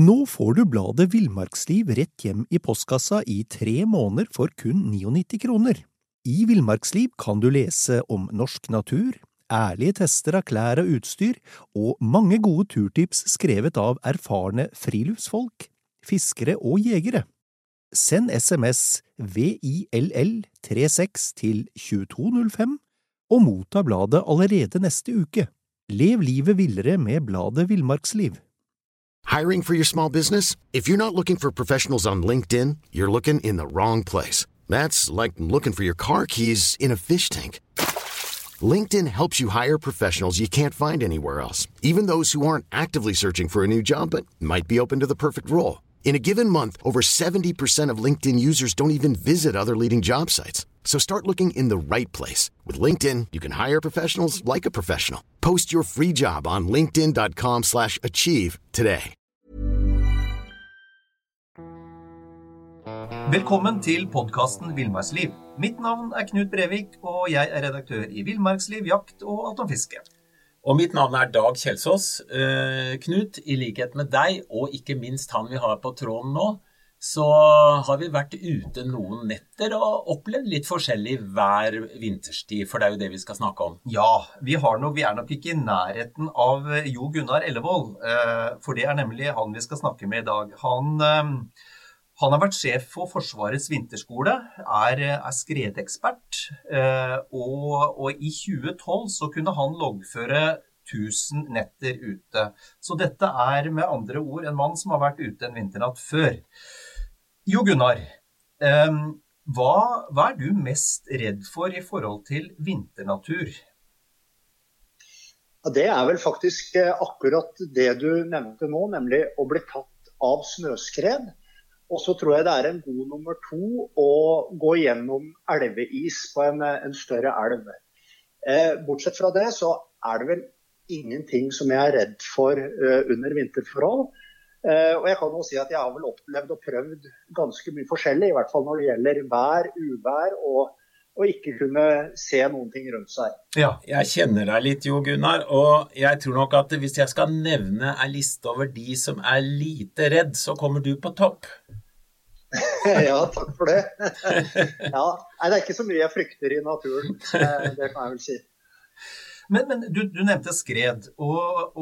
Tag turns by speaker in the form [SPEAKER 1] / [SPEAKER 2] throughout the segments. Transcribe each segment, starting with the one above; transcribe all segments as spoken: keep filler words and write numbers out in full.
[SPEAKER 1] Nå får du bladet Villmarksliv rett hjem i postkassa i tre måneder for kun nittini kroner. I Villmarksliv kan du lese om norsk natur, ærlige tester av klær og utstyr, og mange gode turtips skrevet av erfarne friluftsfolk, fiskere og jegere. Send sms V I L L trettiseks til to to null fem og motta bladet allerede neste uke. Lev livet villere med bladet Villmarksliv.
[SPEAKER 2] Hiring for your small business? If you're not looking for professionals on LinkedIn, you're looking in the wrong place. That's like looking for your car keys in a fish tank. LinkedIn helps you hire professionals you can't find anywhere else, even those who aren't actively searching for a new job but might be open to the perfect role. In a given month, over seventy percent of LinkedIn users don't even visit other leading job sites. So start looking in the right place. With LinkedIn, you can hire professionals like a professional. Post your free job on linkedin dot com slash achieve today.
[SPEAKER 3] Velkommen til podcasten Villmarksliv. Mitt navn er Knut Brevik, og jeg er redaktør i Villmarksliv, jakt og alt om fiske.
[SPEAKER 4] Og mitt navn er Dag Kjelsås. Uh, Knut, i likhet med deg, og ikke minst han vi har på tråden nå, så har vi vært ute noen netter og opplevd litt forskjellig hver vinterstid, for det er jo det vi skal snakke om.
[SPEAKER 3] Ja, vi, har nok, vi er nok ikke i nærheten av Jo Gunnar Ellevold, uh, for det er nemlig han vi skal snakke med i dag. Han... Uh, Han har vært sjef for Forsvarets vinterskole, er, er skredekspert, eh, og, og i tjue tolv så kunne han loggføre tusen netter ute. Så dette er med andre ord en mann som har vært ute en vinternatt før. Jo Gunnar, eh, hva, hva er du mest redd for i forhold til vinternatur?
[SPEAKER 5] Ja, det er vel faktisk akkurat det du nevnte nå, nemlig å bli tatt av snøskred. Og så tror jeg det er en god nummer to å gå gjennom elveis på en, en større elv. Eh, bortsett fra det så er det vel ingenting som jeg er redd for uh, under vinterforhold. Eh, og jeg kan jo si at jeg har vel opplevd og prøvd ganske mye forskjellig, i hvert fall når det gjelder vær, uvær og, og ikke kunne se noen ting rundt seg.
[SPEAKER 4] Ja, jeg kjenner deg litt, Jo Gunnar, og jeg tror nok at hvis jeg skal nevne en liste over de som er lite redd, så kommer du på topp.
[SPEAKER 5] Ja, takk for det. Ja, nei, det er ikke så mye jeg frykter i naturen, det kan jeg vel si.
[SPEAKER 3] Men, men du, du nevnte skred, og,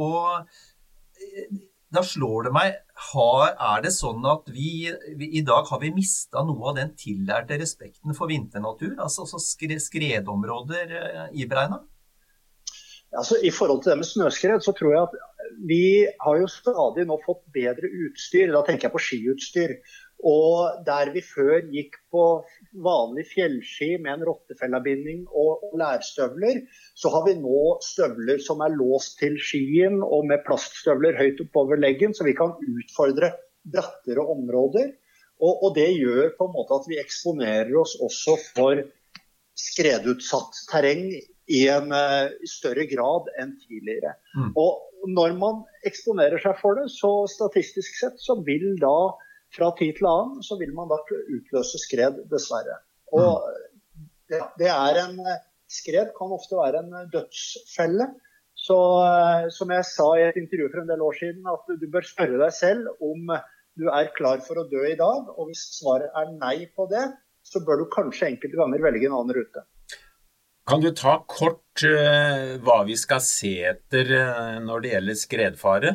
[SPEAKER 3] og da slår det meg, har, er det sånn at vi, vi i dag har vi mistet noe av den tillærte respekten for vinternatur, altså, altså skred, skredområder i beregnet?
[SPEAKER 5] Altså, i forhold til det med snøskred, så tror jeg at vi har jo stadig nå fått bedre utstyr, da tenker jeg på skiutstyr, og der vi før gikk på vanlig fjellski med en rottefellabinding og, og lærstøvler, så har vi nå støvler som er låst til skien og med plaststøvler høyt oppover leggen, så vi kan utfordre brattere områder, og, og det gjør på en måte at vi eksponerer oss også for skredutsatt terreng i en uh, større grad enn tidligere. Mm. Og når man eksponerer seg for det, så statistisk sett så vil da fra tid til annen, så vil man da utløse skred, dessverre. Og det, det er en, skred kan ofte være en dødsfelle. Så som jeg sa i et intervju for en del år siden, at du bør spørre deg selv om du er klar for å dø i dag, og hvis svaret er nei på det, så bør du kanskje enkelte ganger velge en annen rute.
[SPEAKER 4] Kan du ta kort uh, hva vi skal se etter uh, når det gjelder skredfare?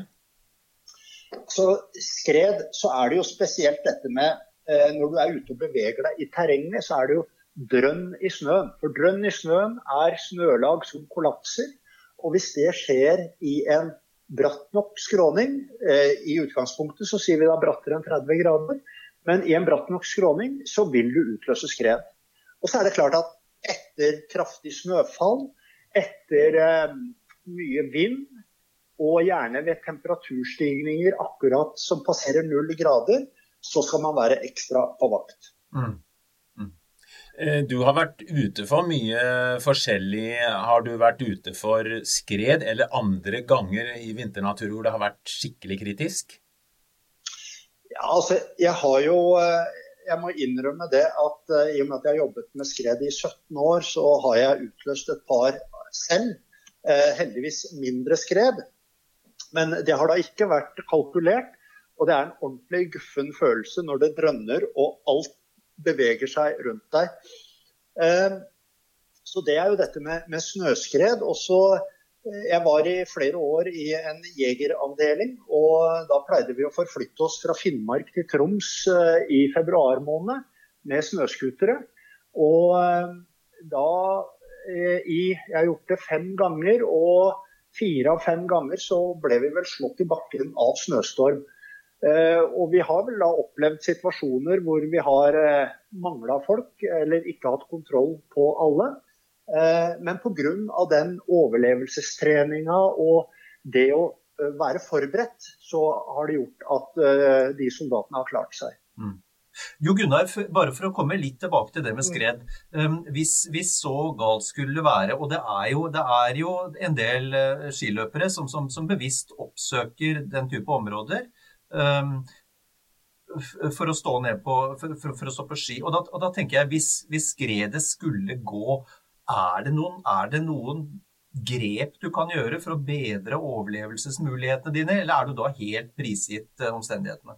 [SPEAKER 5] Så skred, så er det jo spesielt dette med, eh, når du er ute og beveger deg i terrenget, så er det jo drønn i snøen. For drønn i snøen er snølag som kollapser, og hvis det skjer i en bratt nok skråning, eh, i utgangspunktet så sier vi da brattere enn tretti grader, men i en bratt nok skråning så vil du utløse skred. Og så er det klart at etter kraftig snøfall, etter eh, mye vind, og gjerne ved temperaturstigninger akkurat som passerer null grader, så skal man være ekstra på vakt.
[SPEAKER 4] Mm. Mm. Du har vært ute for mye forskjellig. Har du vært ute for skred eller andre ganger i vinternatur hvor det har vært skikkelig kritisk?
[SPEAKER 5] Ja, altså, jeg har jo, jeg må innrømme det at i og med at jeg har jobbet med skred i sytten år, så har jeg utløst et par selv, heldigvis mindre skred. Men det har da ikke vært kalkulert, og det er en ordentlig guffen følelse når det drønner og alt beveger seg rundt deg. Eh, så det er jo dette med, med snøskred. Og så, eh, jeg var i flere år i en jegeravdeling, og da pleide vi å forflytte oss fra Finnmark til Troms eh, i februar måned med snøskutere. Og eh, da, eh, i, jeg har gjort det fem ganger, og fire av fem ganger så ble vi vel slått i bakken av snøstorm. Eh, og vi har vel da opplevd situasjoner hvor vi har eh, manglet folk, eller ikke hatt kontroll på alle. Eh, men på grunn av den overlevelsestreningen og det å eh, være forberedt, så har det gjort at eh, de soldatene har klart seg.
[SPEAKER 3] Mm. Jo Gunnar, bare for å komme litt tilbake til det med skred, um, hvis, hvis så galt skulle være, og det er jo, det er jo en del uh, skiløpere som, som, som bevisst oppsøker den type områder um, for å stå ned på, for, for, for å stå på ski, og da, og da tenker jeg, hvis, hvis skredet skulle gå, er det noen, er det noen grep du kan gjøre for å bedre overlevelsesmulighetene dine, eller er du da helt prisgitt uh, omstendighetene?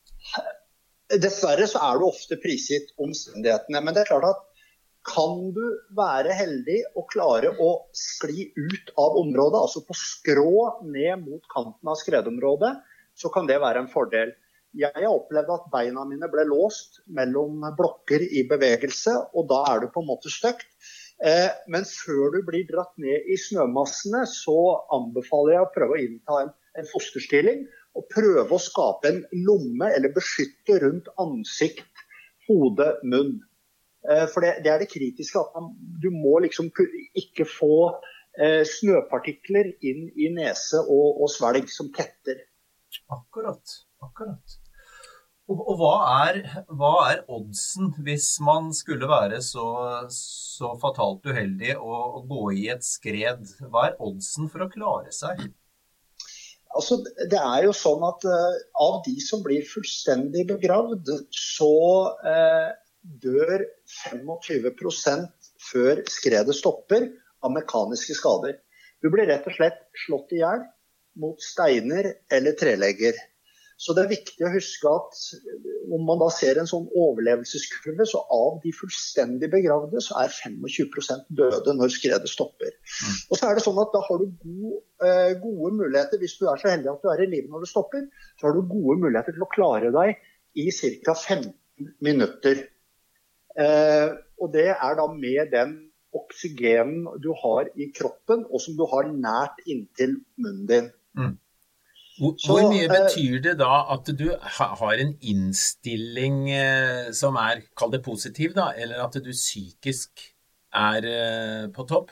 [SPEAKER 5] Dessverre så er du ofte prisgitt omstendighetene, men det er klart at kan du være heldig og klare å skli ut av området, altså på skrå ned mot kanten av skredområdet, så kan det være en fordel. Jeg har opplevd at beina mine ble låst mellom blokker i bevegelse, og da er du på en måte støkt. Men før du blir dratt ned i snømassene, så anbefaler jeg å prøve å innta en, en fosterstilling, og prøve å skape en lomme eller beskytte rundt ansikt, hode, munn. For det, det er det kritiske, at man, du må liksom ikke få eh, snøpartikler inn i nese og, og svelg som tetter.
[SPEAKER 3] Akkurat, akkurat. Og, og hva, er, hva er oddsen hvis man skulle være så, så fatalt uheldig å, å gå i et skred? Hva er oddsen for å klare seg?
[SPEAKER 5] Altså, det er jo sånn at uh, av de som blir fullstendig begravd, så uh, dør tjuefem prosent før skredet stopper av mekaniske skader. Du blir rett og slett slått i hjel mot steiner eller trelegger. Så det er viktig å huske at om man da ser en sånn overlevelseskurve, så av de fullstendig begravde, så er tjuefem prosent døde når skredet stopper. Mm. Og så er det sånn at da har du gode, eh, gode muligheter, hvis du er så heldig at du er i livet når det stopper, så har du gode muligheter til å klare deg i ca. femten minutter. Eh, og det er da med den oksygenen du har i kroppen, og som du har nært inntil munnen din.
[SPEAKER 4] Mm. Hvor, så, hvor mye betyr det da at du har en innstilling eh, som er, kall det positiv da, eller at du psykisk er eh, på topp?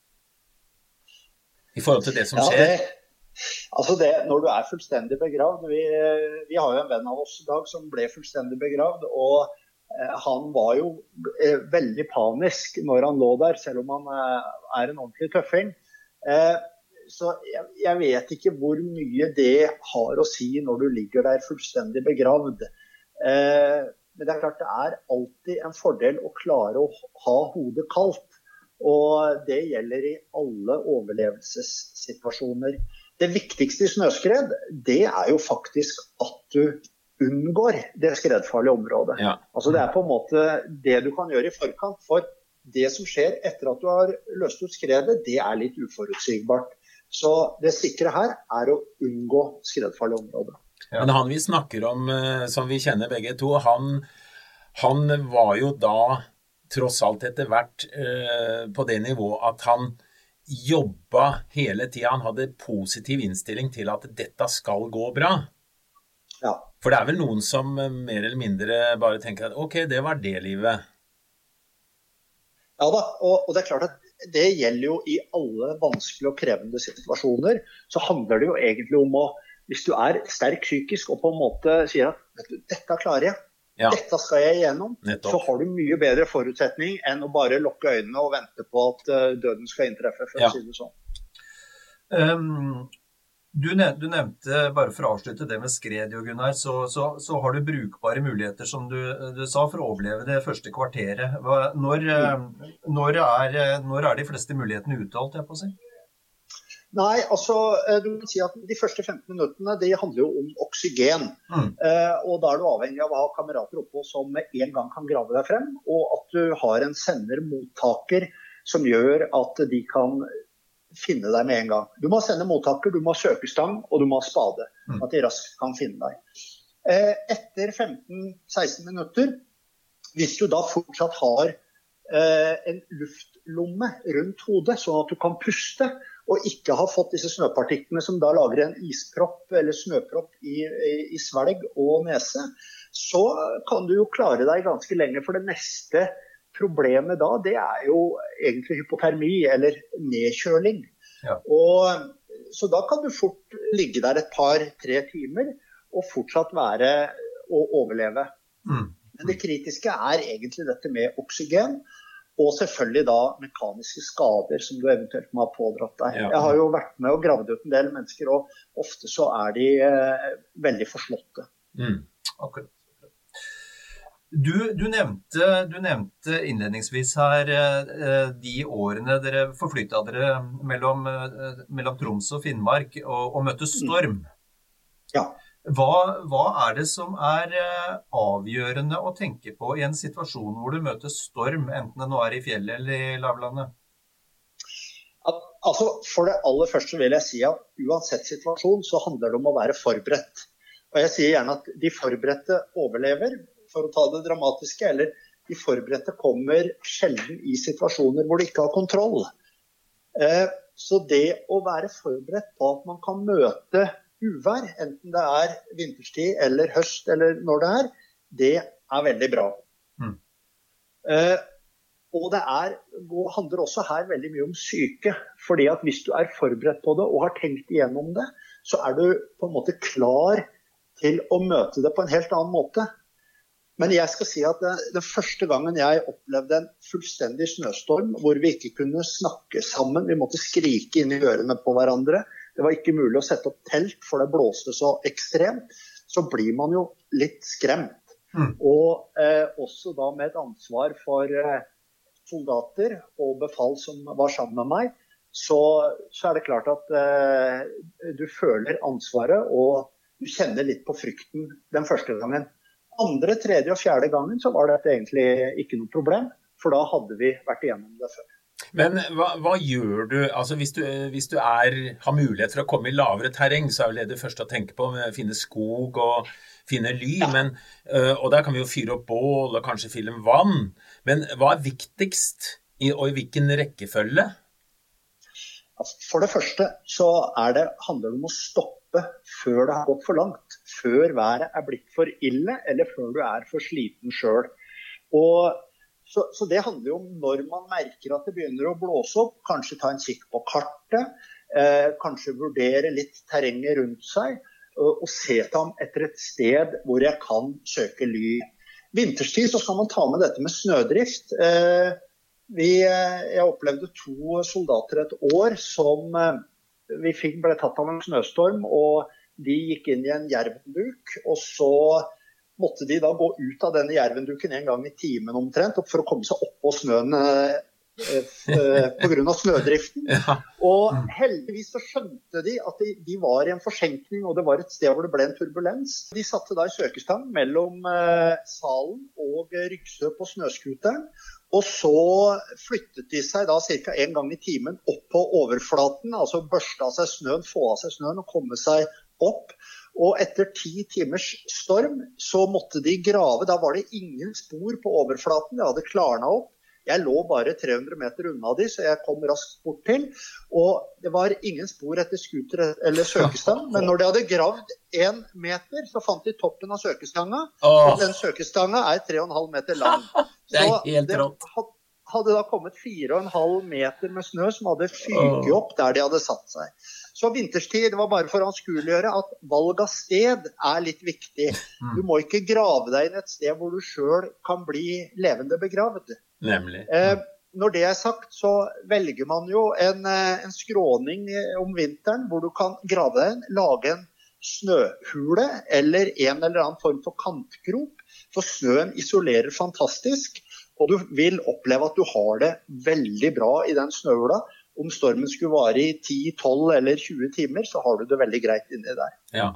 [SPEAKER 4] I forhold til det som skjer?
[SPEAKER 5] Ja, det, altså det, når du er fullstendig begravd, vi, vi har jo en venn av oss i dag som ble fullstendig begravd, og eh, han var jo eh, veldig panisk når han lå der, selv om han eh, er en ordentlig tøffing. Eh, Så jeg, jeg vet ikke hvor mye det har å si når du ligger der fullstendig begravd. Eh, men det er klart det er alltid en fordel å klare å ha hodet kaldt. Og det gjelder i alle overlevelsessituasjoner. Det viktigste i snøskred, det er jo faktisk at du unngår det skredfarlige området. Ja. Altså det er på en måte det du kan gjøre i forkant. For det som skjer etter at du har løst ut skredet, det er litt uforutsigbart. Så det sikre her er å unngå skredfarlige områder.
[SPEAKER 4] Ja. Men han vi snakker om, som vi kjenner begge to, han, han var jo da tross alt etter hvert eh, på det nivået at han jobbet hele tiden. Han hadde positiv innstilling til at dette skal gå bra.
[SPEAKER 5] Ja.
[SPEAKER 4] For det er vel noen som mer eller mindre bare tenker at ok, det var det livet.
[SPEAKER 5] Ja da, og, og det er klart at det gjelder jo i alle vanskelige og krevende situasjoner, så handler det jo egentlig om å, hvis du er sterk psykisk og på en måte sier at vet du, dette klarer jeg, ja. Dette skal jeg igjennom, Nettopp. Så har du mye bedre forutsetning enn å bare lukke øynene og vente på at uh, døden skal inntreffe, for ja. Å si det sånn.
[SPEAKER 3] Um, du, nev- du nevnte, bare for å avslutte det med skred, Jo Gunnar, så, så, så har du brukbare muligheter, som du, du sa, for å overleve det første kvarteret. Hva, når, mm. når, er, når er de fleste mulighetene utholdt, jeg på å si?
[SPEAKER 5] Nei, altså, du kan si at de første femten minuttene, de handler jo om oksygen. Mm. Eh, og da er du avhengig av å ha kamerater oppe som med en gang kan grave deg frem, og at du har en sender-mottaker som gjør at de kan finne deg med en gang. Du må sende mottaker, du må ha søkestang, og du må ha spade, mm. at de raskt kan finne deg. Eh, etter femten til seksten minutter, hvis du da fortsatt har eh, en luftlomme rundt hodet, sånn at du kan puste, og ikke har fått disse snøpartiklene som da lager en ispropp eller snøpropp i, i, i svelg og nese, så kan du jo klare deg ganske lenge, for det neste problemet da, det er jo egentlig hypotermi eller nedkjøling. Ja. Og, så da kan du fort ligge der et par, tre timer og fortsatt være å overleve. Mm. Men det kritiske er egentlig dette med oksygen, og selvfølgelig da mekaniske skader som du eventuelt må ha pådratt deg. Ja. Jeg har jo vært med og gravd ut en del mennesker, og ofte så er de eh, veldig forslåtte.
[SPEAKER 3] Mm. Akkurat. Du, du, nevnte, du nevnte innledningsvis her eh, de årene dere forflyttet dere mellom, eh, mellom Troms og Finnmark og, og møtte storm.
[SPEAKER 5] Mm. Ja.
[SPEAKER 3] Hva, hva er det som er avgjørende å tenke på i en situasjon hvor du møter storm, enten det nå er i fjellet eller i lavlandet?
[SPEAKER 5] Altså, for det aller første vil jeg si at uansett situasjon så handler det om å være forberedt. Og jeg sier gjerne at de forberedte overlever, for å ta det dramatiske, eller de forberedte kommer sjelden i situasjoner hvor de ikke har kontroll. Så det å være forberedt på at man kan møte uvær, enten det er vinterstid eller høst eller når det er, det er veldig bra. Mm. Eh, og det er, handler også her veldig mye om syke, fordi at hvis du er forberedt på det og har tenkt igjennom det, så er du på en måte klar til å møte det på en helt annen måte. Men jeg skal si at det, den første gangen jeg opplevde en fullstendig snøstorm, hvor vi ikke kunne snakke sammen, vi måtte skrike inn i ørene på hverandre, det var ikke mulig å sette opp telt, for det blåste så ekstremt, så blir man jo litt skremt. Mm. Og eh, også da med et ansvar for eh, soldater og befal som var sammen med meg, så, så er det klart at eh, du føler ansvaret, og du kjenner litt på frykten den første gangen. Andre, tredje og fjerde gangen så var dette egentlig ikke noe problem, for da hadde vi vært igjennom det før.
[SPEAKER 4] Men hva, hva gjør du, altså hvis du, hvis du er, har mulighet for å komme i lavere terreng, så er det det første å tenke på, å finne skog og finne ly, ja. Men, og der kan vi jo fyre opp bål og kanskje fylle vann. Men hva er viktigst, i, og i hvilken rekkefølge?
[SPEAKER 5] For det første så er det, handler det om å stoppe før det har gått for langt, før været er blitt for ille, eller før du er for sliten selv. Og Så, så det handler jo om når man merker at det begynner å blåse opp, kanskje ta en kikk på kartet, eh, kanskje vurdere litt terrenget rundt seg, og, og se tam etter et sted hvor jeg kan søke ly. Vinterstid så skal man ta med dette med snødrift. Eh, vi, jeg opplevde to soldater et år som eh, vi fikk, ble tatt av en snøstorm, og de gikk inn i en jervenduk, og så måtte de da gå ut av denne jervenduken en gang i timen omtrent, for å komme seg opp på snøen eh, eh, på grunn av snødriften. Ja. Og heldigvis så skjønte de at de, de var i en forsenkning, og det var et sted hvor det ble en turbulens. De satte da i søkestang mellom eh, salen og Ryksø på snøskuteren, og så flyttet de seg da cirka en gang i timen opp på overflaten, altså børste av seg snøen, få av seg snøen og komme seg opp. Og etter ti timers storm så måtte de grave, da var det ingen spor på overflaten, det hadde klarnet opp. Jeg lå bare tre hundre meter unna de, så jeg kom raskt bort til, og det var ingen spor etter skuter eller søkestang, men når de hadde gravd en meter, så fant de toppen av søkestanga, og den søkestanga er tre og en halv meter lang.
[SPEAKER 4] Det er helt rått.
[SPEAKER 5] Så det hadde da kommet fire og en halv meter med snø som hadde fyget opp der de hadde satt seg. Så vinterstid, det var bare for å anskueliggjøre at valg av sted er litt viktig. Du må ikke grave deg inn et sted hvor du selv kan bli levende begravd.
[SPEAKER 4] Nemlig.
[SPEAKER 5] Eh, når det er sagt, så velger man jo en, en skråning om vinteren hvor du kan grave deg inn, lage en snøhule eller en eller annen form for kantkrop, for snøen isolerer fantastisk, og du vil oppleve at du har det veldig bra i den snøhula, om stormen skulle vare i ti, tolv eller tjue timer, så har du det veldig greit inni der.
[SPEAKER 4] Ja.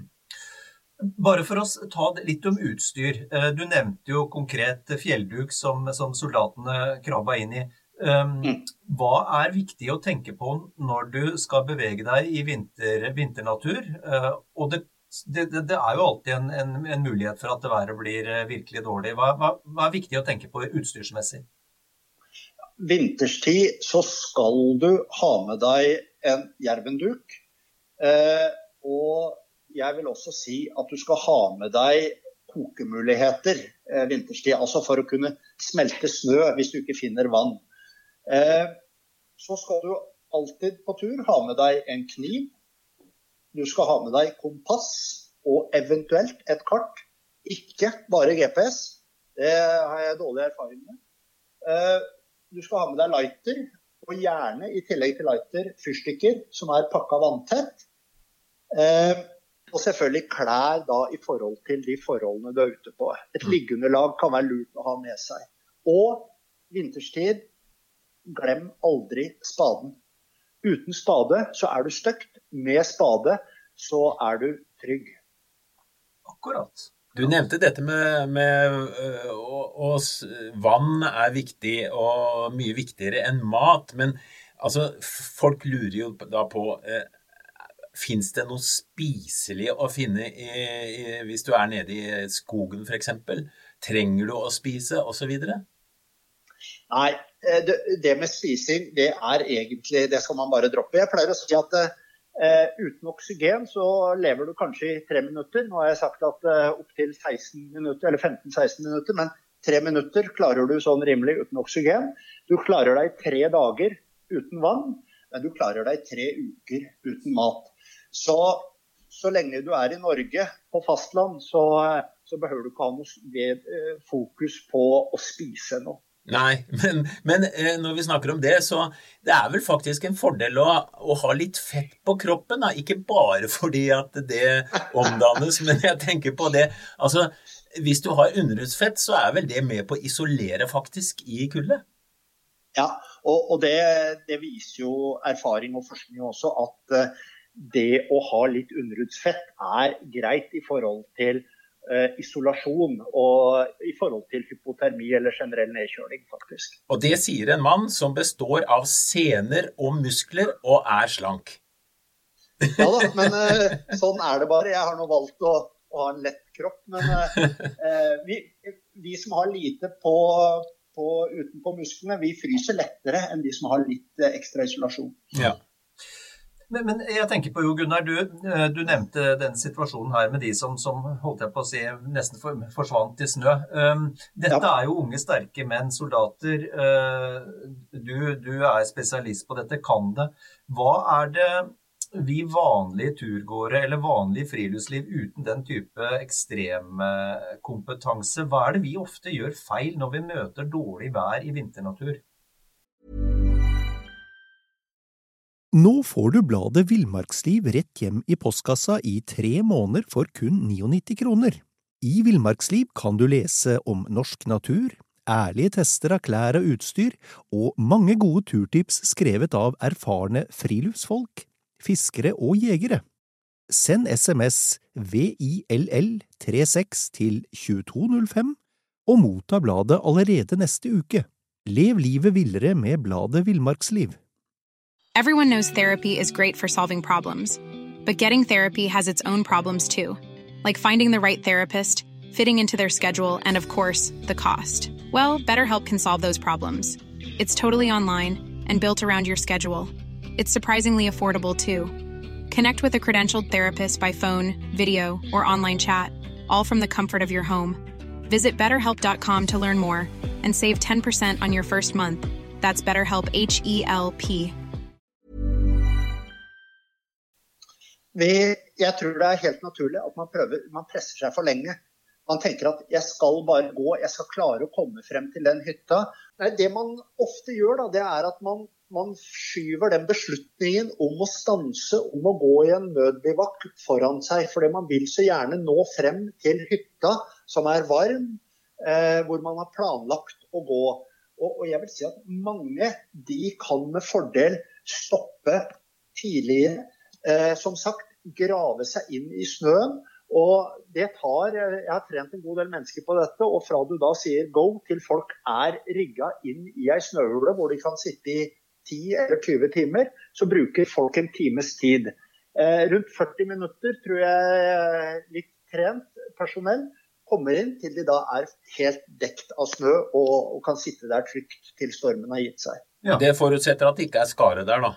[SPEAKER 3] Bare for å ta litt om utstyr. Du nevnte jo konkret fjellduk som, som soldatene krabba inn i. Um, mm. Hva er viktig å tenke på når du skal bevege deg i vinter, vinternatur? Uh, og det, det, det er jo alltid en, en, en mulighet for at det været blir virkelig dårlig. Hva, hva, hva er viktig å tenke på utstyrsmessig?
[SPEAKER 5] Vinterstid så skal du ha med deg en jervenduk, eh, og jeg vil også si at du skal ha med deg kokemuligheter eh, vinterstid, altså for å kunne smelte snø hvis du ikke finner vann. Eh, så skal du alltid på tur ha med deg en kniv, du skal ha med deg kompass og eventuelt et kart, ikke bare G P S, det har jeg dårlig erfaring med. Eh, Du skal ha med deg lighter, og gjerne i tillegg til lighter, fyrstikker som er pakket vanntett. Eh, og selvfølgelig klær da i forhold til de forholdene du er ute på. Et liggeunderlag kan være lurt å ha med seg. Og vinterstid, glem aldri spaden. Uten spade så er du støkt. Med spade så er du trygg.
[SPEAKER 3] Akkurat.
[SPEAKER 4] Du nevnte dette med, med og, og vann er viktig og mye viktigere enn mat, men altså, folk lurer jo da på, eh, finnes det noe spiselig å finne i, i, hvis du er nede i skogen for eksempel? Trenger du å spise og så videre?
[SPEAKER 5] Nei, det, det med spising, det er egentlig, det skal man bare droppe. Jeg pleier å si at Uh, uten oksygen så lever du kanskje i tre minutter. Nå har jeg sagt at uh, opp til seksten minutter, eller femten til seksten minutter, men tre minutter klarer du sånn rimelig uten oksygen. Du klarer deg tre dager uten vann, men du klarer deg tre uker uten mat. Så, så lenge du er i Norge på fastland, så, så behøver du ikke ha noe uh, fokus på å spise noe.
[SPEAKER 4] Nei, men, men eh, når vi snakker om det, så det er vel faktisk en fordel å, å ha litt fett på kroppen, da. Ikke bare fordi at det omdannes, men jeg tenker på det, altså hvis du har underhudsfett, så er vel det med på å isolere faktisk i kulde?
[SPEAKER 5] Ja, og, og det, det viser jo erfaring og forskning også, at uh, det å ha litt underhudsfett er greit i forhold til Uh, isolasjon og i forhold til hypotermi eller generell nedkjøling faktisk.
[SPEAKER 4] Og det sier en mann som består av sener og muskler og er slank.
[SPEAKER 5] Ja da, men uh, sånn er det bare. Jeg har nå valgt å, å ha en lett kropp, men uh, uh, vi, vi som har lite på, på, utenpå musklene, vi fryser lettere enn de som har litt uh, ekstra isolasjon.
[SPEAKER 4] Ja.
[SPEAKER 3] Men, men jeg tenker på jo, Gunnar, du, du nevnte den situasjonen her med de som, som holdt jeg på å si, nesten for, forsvant i snø. Um, dette ja. Er jo unge, sterke menn, soldater. Uh, du, du er spesialist på dette, kan det. Hva er det vi vanlige turgåere eller vanlig friluftsliv uten den type ekstremkompetanse, hva er det vi ofte gjør feil når vi møter dårlig vær i vinternatur?
[SPEAKER 1] Nå får du bladet Villmarksliv rett hjem i postkassa i tre måneder for kun nittini kroner. I Villmarksliv kan du lese om norsk natur, ærlige tester av klær og utstyr, og mange gode turtips skrevet av erfarne friluftsfolk, fiskere og jegere. Send sms V I L L trettiseks til tjueto null fem og motta bladet allerede neste uke. Lev livet villere med bladet Villmarksliv.
[SPEAKER 6] Everyone knows therapy is great for solving problems, but getting therapy has its own problems too, like finding the right therapist, fitting into their schedule, and of course, the cost. Well, BetterHelp can solve those problems. It's totally online and built around your schedule. It's surprisingly affordable too. Connect with a credentialed therapist by phone, video, or online chat, all from the comfort of your home. Visit better help dot com to learn more and save ten percent on your first month. That's BetterHelp, H E L P.
[SPEAKER 5] Vi, jeg tror det er helt naturlig at man prøver, man presser seg for lenge. Man tenker at jeg skal bare gå, jeg skal klare å komme frem til den hytta. Nei, det man ofte gjør da, det er at man, man skyver den beslutningen om å stanse, om å gå i en nødbivakk foran seg, fordi man vil så gjerne nå frem til hytta som er varm, eh, hvor man har planlagt å gå. Og, og jeg vil si at mange, de kan med fordel stoppe tidligere. Eh, som sagt, grave seg inn i snøen. Og det tar, jeg har trent en god del mennesker på dette, og fra du da sier go til folk er rigget inn i en snøhule hvor de kan sitte i ti eller tyve timer, så bruker folk en times tid. Eh, rundt førti minutter tror jeg litt trent personell kommer inn til de da er helt dekt av snø og, og kan sitte der trygt til stormen har gitt seg.
[SPEAKER 4] Ja. Det forutsetter at det ikke er skare der da.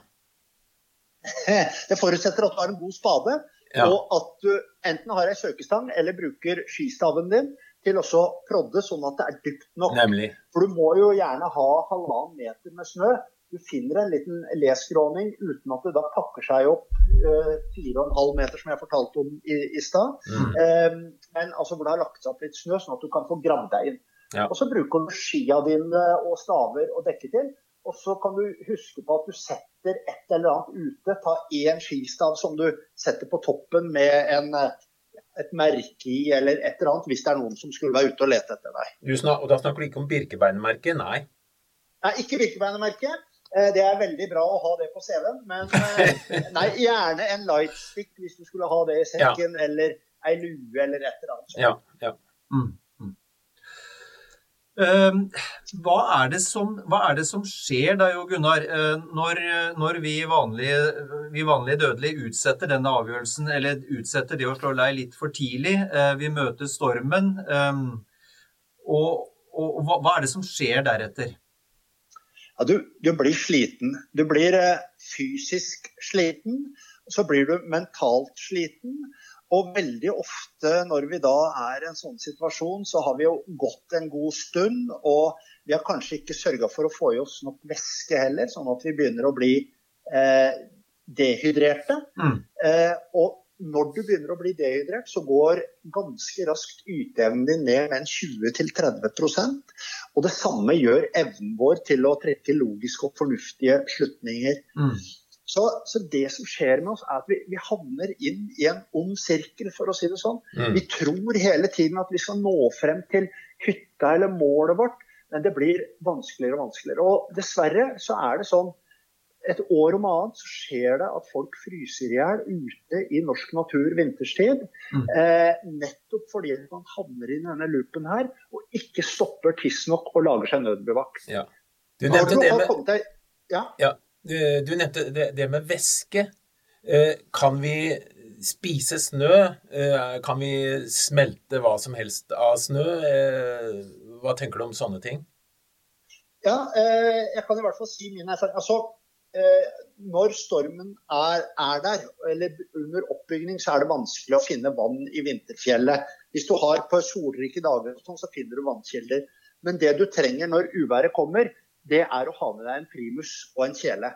[SPEAKER 5] Det forutsetter at du har en god spade, ja. Og at du enten har en søkestang eller bruker skistaven din til også prodde sånn at det er dypt nok.
[SPEAKER 4] Nemlig.
[SPEAKER 5] For du må jo gjerne ha halvannen meter med snø. Du finner en liten leskråning uten at det da pakker seg opp uh, fire og en halv meter som jeg fortalte om i, i stad. Mm. Um, men altså hvor det har lagt seg opp litt snø sånn at du kan få gravd deg inn. Ja. Og så bruker du skia dine og staver og dekke til. Og så kan du huske på at du setter et eller annet ute, ta en skistav som du setter på toppen med en, et merke i eller et eller annet, hvis det er noen som skulle være ute og lete etter deg.
[SPEAKER 4] Du snak, og da snakker du ikke om birkebeinemerke, nei?
[SPEAKER 5] Nei, ikke birkebeinemerke. Det er veldig bra å ha det på C V-en, men nei, gjerne en lightstick hvis du skulle ha det i sekken, ja. Eller en lue eller et eller annet.
[SPEAKER 4] Ja, ja.
[SPEAKER 3] Mm. Uh, hva, er det som, hva er det som skjer da, Jo Gunnar, uh, når, når vi, vanlige, vi vanlige dødelige utsetter denne avgjørelsen, eller utsetter det å slå lei litt for tidlig, uh, vi møter stormen, um, og, og hva, hva er det som skjer deretter?
[SPEAKER 5] Ja, du, du blir sliten. Du blir uh, fysisk sliten, så blir du mentalt sliten. Og veldig ofte når vi da er i en sånn situasjon, så har vi jo gått en god stund, og vi har kanskje ikke sørget for å få i oss nok væske heller, sånn at vi begynner å bli eh, dehydrerte. Mm. Eh, og når du begynner å bli dehydrert, så går ganske raskt yteevnen din ned med en tjue til tretti prosent, og det samme gjør evnen vår til å trekke logiske og fornuftige slutninger. Mm. Så, så det som skjer med oss er at vi, vi havner inn i en ond sirkel, for å si det sånn. Mm. Vi tror hele tiden at vi skal nå frem til hytta eller målet vårt, men det blir vanskeligere og vanskeligere. Og dessverre så er det sånn, et år om annet så skjer det at folk fryser ihjel ute i norsk natur vinterstid, mm. eh, nettopp fordi man havner inn i denne loopen her, og ikke stopper tidsnok og lager seg nødbevakt.
[SPEAKER 4] Ja. Du nevnte det med...
[SPEAKER 5] Deg... Ja?
[SPEAKER 4] Ja. Du nevnte det, det med væske. Kan vi spise snø? Kan vi smelte hva som helst av snø? Hva tenker du om sånne ting?
[SPEAKER 5] Ja, jeg kan i hvert fall si min erfaring. Altså, når stormen er, er der, eller under oppbygging, så er det vanskelig å finne vann i vinterfjellet. Hvis du har på solrike dager, så finner du vannkilder. Men det du trenger når uværet kommer, det er å ha med deg en primus og en kjele,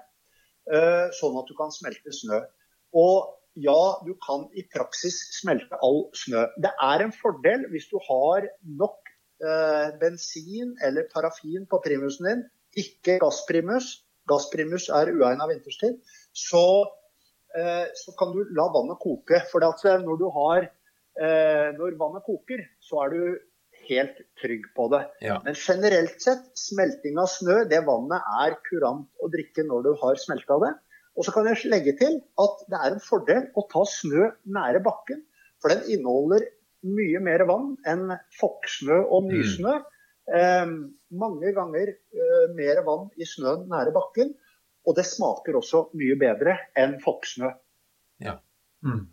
[SPEAKER 5] sånn at du kan smelte snø. Og ja, du kan i praksis smelte all snø. Det er en fordel hvis du har nok eh, bensin eller parafin på primusen din, ikke gassprimus. Gassprimus er uegnet vinterstid. Så, eh, så kan du la vannet koke, for at når, du har, eh, når vannet koker, så er du helt trygg på det. Ja. Men generelt sett, smelting av snø, det vannet er kurant å drikke når du har smeltet det. Og så kan jeg legge til at det er en fordel å ta snø nære bakken, for den inneholder mye mer vann enn fokksnø og nysnø. Mm. Eh, mange ganger eh, mer vann i snøen nære bakken, og det smaker også mye bedre enn fokksnø.
[SPEAKER 4] Ja.
[SPEAKER 3] Mm.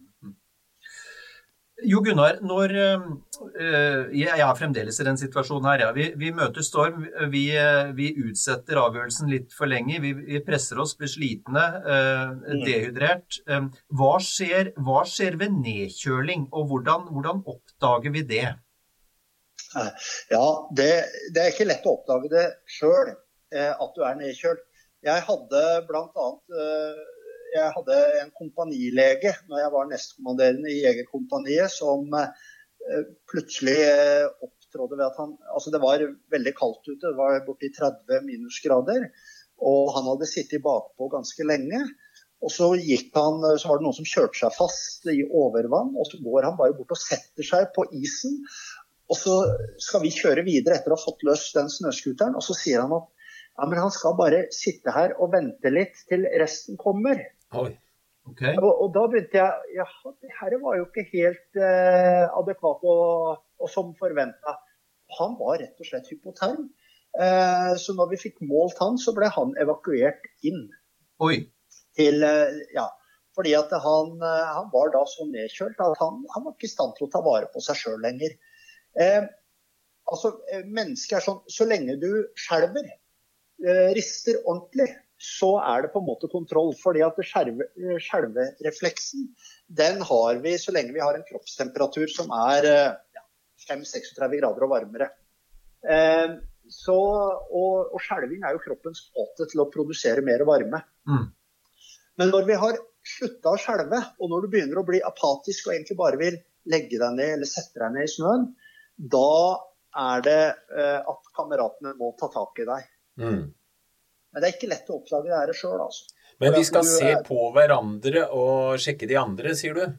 [SPEAKER 3] Jo Gunnar, når, uh, jeg er fremdeles i den situasjonen her, ja. vi, vi møter storm, vi, vi utsetter avgjørelsen litt for lenge, vi, vi presser oss, blir slitne, uh, dehydrert. Um, hva, skjer, hva skjer ved nedkjøling, og hvordan, hvordan oppdager vi det?
[SPEAKER 5] Ja, det, det er ikke lett å oppdage det selv, eh, at du er nedkjølt. Jeg hadde blant annet... Eh, Jeg hadde en kompanilege når jeg var nestkommanderende i Jegerkompaniet som eh, plutselig eh, opptrådde ved at han, altså det var veldig kaldt ute, det var borti tretti minusgrader, og han hadde sittet bakpå ganske lenge, og så gikk han, så var det noen som kjørte seg fast i overvann, og så går han bare bort og setter seg på isen, Og så skal vi kjøre videre etter å ha fått løst den snøskuteren, og så sier han at ja, men han skal bare sitte her og vente litt til resten kommer.
[SPEAKER 4] Oi,
[SPEAKER 3] ok.
[SPEAKER 5] Og, og da begynte jeg, ja, det her var jo ikke helt eh, adekvat og, og som forventet. Han var rett og slett hypoterm. Eh, så når vi fikk målt han, så ble han evakuert inn.
[SPEAKER 3] Oi.
[SPEAKER 5] Til, eh, ja, fordi at han, eh, han var da så nedkjølt at han, han var ikke i stand til å ta vare på seg selv lenger. Eh, altså, mennesker er sånn, så lenge du skjelver, eh, rister ordentlig, så er det på en måte kontroll, fordi at skjelve, skjelverefleksen, den har vi så lenge vi har en kroppstemperatur som er ja, fem til seksogtredve grader og varmere. Eh, så, og, og skjelving er jo kroppens måte til å produsere mer varme.
[SPEAKER 3] Mm. Men
[SPEAKER 5] når vi har sluttet å skjelve, og når du begynner å bli apatisk og egentlig bare vil legge deg ned eller sette deg ned i snøen, da er det eh, at kameratene må ta tak i deg.
[SPEAKER 4] Mm.
[SPEAKER 5] Men det er ikke lett å oppdage det her selv, altså.
[SPEAKER 4] Men vi skal
[SPEAKER 5] du,
[SPEAKER 4] se på hverandre og sjekke de andre, sier du?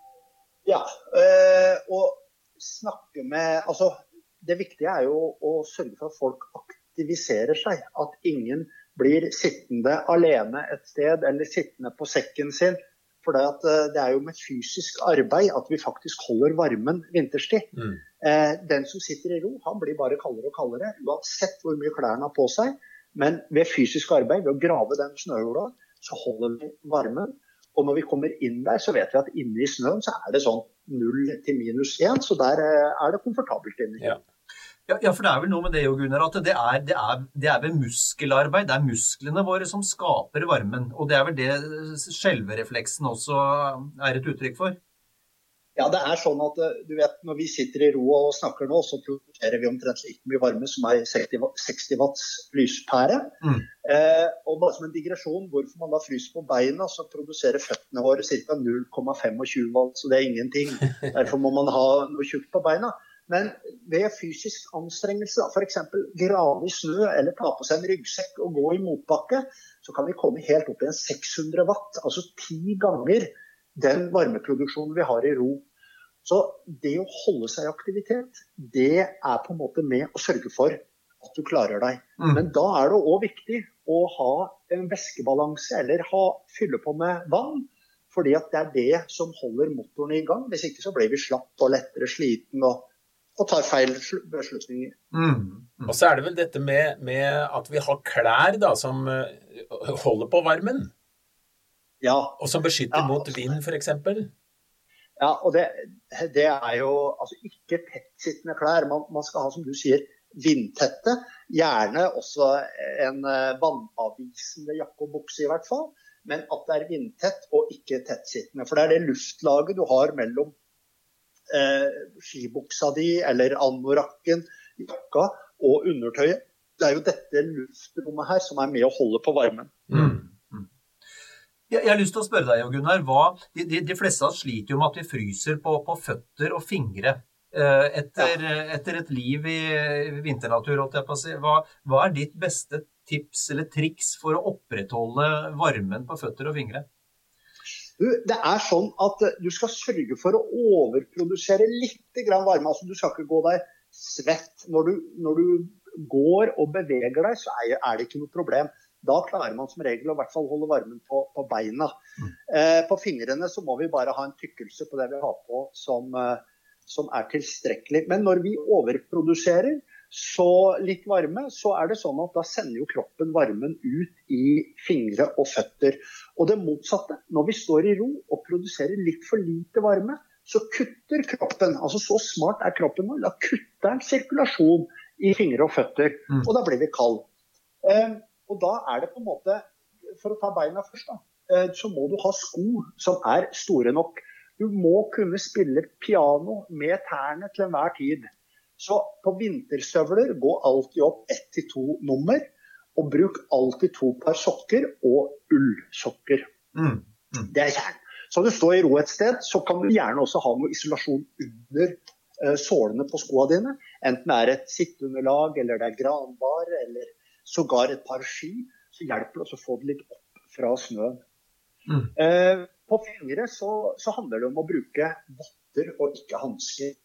[SPEAKER 5] Ja, øh, og snakke med, altså det viktige er jo å sørge for at folk aktiviserer seg, at ingen blir sittende alene et sted, eller sittende på sekken sin, for det, at, det er jo med fysisk arbeid at vi faktisk holder varmen vinterstid. Mm. Eh, den som sitter i ro, han blir bare kaldere og kaldere, uansett hvor mye klærne har på seg, men ved fysisk arbeid, ved å grave den snøhula, så holder vi varmen. Og når vi kommer inn der, så vet vi at inne i snøen så er det sånn null til minus én, så der er det komfortabelt inne.
[SPEAKER 3] Ja. Ja, ja, for det er vel noe med det, jo Gunnar, at det er, det, er, det er ved muskelarbeid, det er musklene våre som skaper varmen, og det er vel det skjelverefleksen også er et uttrykk for?
[SPEAKER 5] Ja, det er sånn at du vet, når vi sitter i ro og snakker nå, så produserer vi omtrent like mye varme som er seksti watts lyspære. Mm. Eh, og bare som en digresjon, hvorfor man da fryser på beina, så produserer føttene våre ca. null komma tjuefem watt, så det er ingenting. Derfor må man ha noe tjukt på beina. Men ved fysisk anstrengelse, for eksempel grave i snø eller ta på seg en ryggsekk og gå i motbakke, så kan vi komme helt opp i en seks hundre watt, altså ti ganger den varmeproduksjonen vi har i ro. Så det å holde seg i aktivitet, det er på en måte med å sørge for at du klarer deg. Mm. Men da er det også viktig å ha en væskebalanse eller ha, fylle på med vann, fordi at det er det som holder motoren i gang. Hvis ikke så blir vi slapp og lettere sliten og og tar feil beslutninger.
[SPEAKER 4] Mm. Mm. Og så er det vel dette med, med at vi har klær da, som holder på varmen.
[SPEAKER 5] Ja.
[SPEAKER 4] Og som beskytter ja, mot vind, for eksempel.
[SPEAKER 5] Ja, og det, det er jo altså, ikke tettsittende klær. Man, man skal ha, som du sier, vindtette. Gjerne også en vannavvisende jakke og bukse i hvert fall. Men at det er vindtett og ikke tettsittende. For det er det luftlaget du har mellom Eh, skibuksa di eller anorakken, jakka og undertøyet. Det er jo dette luftrommet her som er med å holde på varmen. Mm.
[SPEAKER 3] Mm. Jeg, jeg har lyst til å spørre deg, Gunnar, hva, de, de, de fleste av oss sliter jo med at vi fryser på, på føtter og fingre eh, etter, ja. etter et liv i vinternatur, holdt jeg på å si. Hva, hva er ditt beste tips eller triks for å opprettholde varmen på føtter og fingre?
[SPEAKER 5] Du, det er sånn at du skal sørge for å overprodusere litt grann varme. Altså, du skal ikke gå deg svett. Når du, når du går og beveger deg, så er, er det ikke noe problem. Da klarer man som regel å i hvert fall holde varmen på, på beina. Mm. Eh, på fingrene så må vi bare ha en tykkelse på det vi har på som, eh, som er tilstrekkelig. Men når vi overproduserer så litt varme, så er det sånn at da sender jo kroppen varmen ut i fingre og føtter. Og det motsatte, når vi står i ro og produserer litt for lite varme, så kutter kroppen, altså så smart er kroppen vår, da kutter den sirkulasjon i fingre og føtter, mm. og da blir vi kald. Eh, og da er det på en måte, for å ta beina først da, eh, så må du ha sko som er store nok. Du må kunne spille piano med tærne til enhver tid. Så på vinterstøvler, gå alltid opp ett til to nummer, og bruk alltid to par sokker og ullsokker. Mm. Mm. Det er kjern. Så når du står i ro et sted, så kan du gjerne også ha noe isolasjon under uh, sålene på skoene dine. Enten det er et sitteunderlag, eller det er granbar, eller sågar et par ski, så hjelper det også å få det litt opp fra snøen. Mm. Uh, på fingre så, så handler det om å bruke votter og ikke handsker.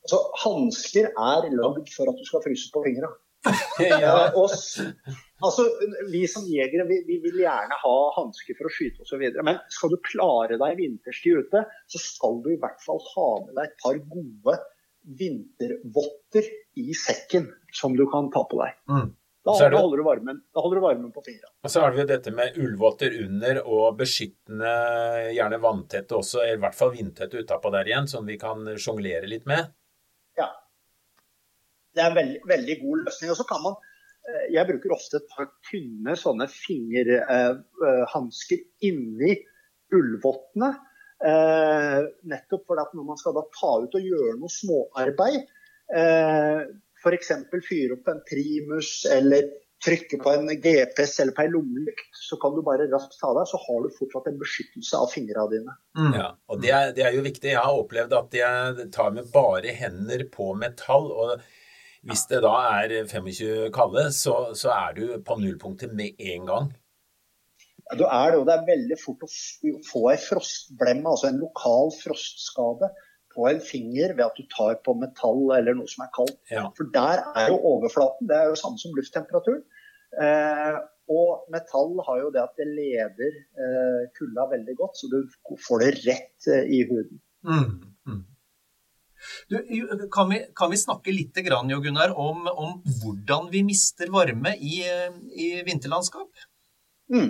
[SPEAKER 5] Altså, handsker er lagd for at du skal fryse på fingrene.
[SPEAKER 4] Ja.
[SPEAKER 5] Eh, oss, altså, vi som jegere, vi, vi vil gjerne ha handsker for å skyte og så videre, men skal du klare deg vinterstid ute, så skal du i hvert fall ha med deg et par gode vintervotter i sekken som du kan ta på deg.
[SPEAKER 3] Mm.
[SPEAKER 5] Da,
[SPEAKER 4] Så er det-
[SPEAKER 5] da, holder du varmen, da holder du varmen på fingrene.
[SPEAKER 4] Og så har vi jo dette med ullvotter under og beskyttende, gjerne vanntette også, i hvert fall vindtette utapå der igjen, som vi kan jonglere litt med.
[SPEAKER 5] Ja. Det er en veldig, veldig god løsning. Og så kan man, eh, jeg bruker ofte et par tynne sånne fingerhandsker inni ullvottene, eh, nettopp for at når man skal da ta ut og gjøre noe småarbeid, eh, for eksempel fyre opp en primus eller trykke på en G P S eller på en lommelykt, så kan du bare raskt ta deg, så har du fortsatt en beskyttelse av fingrene dine.
[SPEAKER 3] Mm.
[SPEAKER 4] Ja, og det er, det er jo viktig. Jeg har opplevd at jeg tar med bare hender på metall, og hvis det da er tjuefem kalde, så, så er du på nullpunktet med en gang.
[SPEAKER 5] Ja, du er det, og det er veldig fort å få en frostblemme, altså en lokal frostskade på en finger ved at du tar på metall eller noe som er kaldt.
[SPEAKER 4] Ja.
[SPEAKER 5] For der er jo overflaten, det er jo samme som lufttemperatur. Eh, og metall har jo det at det leder eh, kulda veldig godt, så du får det rett eh, i huden.
[SPEAKER 3] Mm. Mm. Du, kan, vi, kan vi snakke litt grann, Jo Gunnar, om, om hvordan vi mister varme i, i vinterlandskap?
[SPEAKER 5] Mm.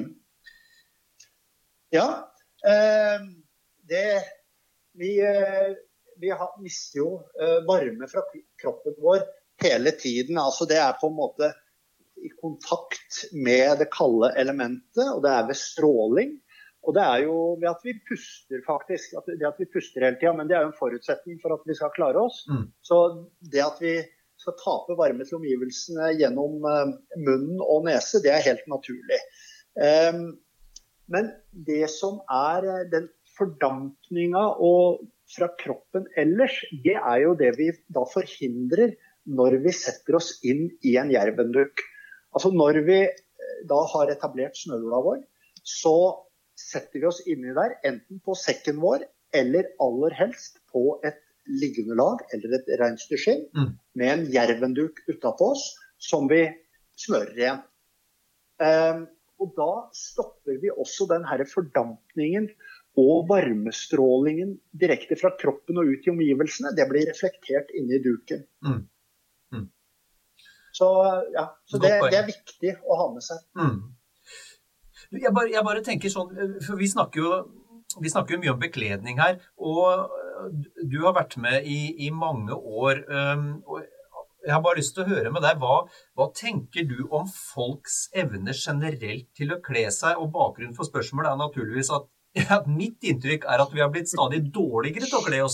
[SPEAKER 5] Ja, eh, det vi... Eh, Vi har, mister jo uh, varme fra kroppen vår hele tiden. Altså det er på en måte i kontakt med det kalde elementet, og det er ved stråling. Og det er jo ved at vi puster faktisk, at det at vi puster hele tiden, men det er jo en forutsetning for at vi skal klare oss. Mm. Så det at vi skal tape varme til omgivelsene gjennom uh, munnen og nese, det er helt naturlig. Um, men det som er uh, den fordampninga og fra kroppen ellers, det er jo det vi da forhindrer når vi setter oss inn i en jervenduk. Altså når vi da har etablert snøhula vår, så setter vi oss inni der, enten på sekken vår, eller aller helst på et liggeunderlag, eller et reinsdyrskinn, mm. med en jervenduk utenpå oss, som vi smører igjen. Um, og da stopper vi også den her fordampningen, og varmestrålingen direkte fra kroppen og ut i omgivelsene, det blir reflektert inne i duken. Mm. Mm. Så, ja, så det, det er viktig å ha med seg.
[SPEAKER 3] Mm. Jeg, bare, jeg bare tenker sånn, for vi snakker jo, vi snakker jo mye om bekledning her, og du har vært med i, i mange år, um, og jeg har bare lyst til å høre med deg, hva, hva tenker du om folks evne generelt til å kle seg, og bakgrunnen for spørsmålet er naturligvis at Ja, mitt inntrykk er at vi har blitt stadig dårligere til å kle oss.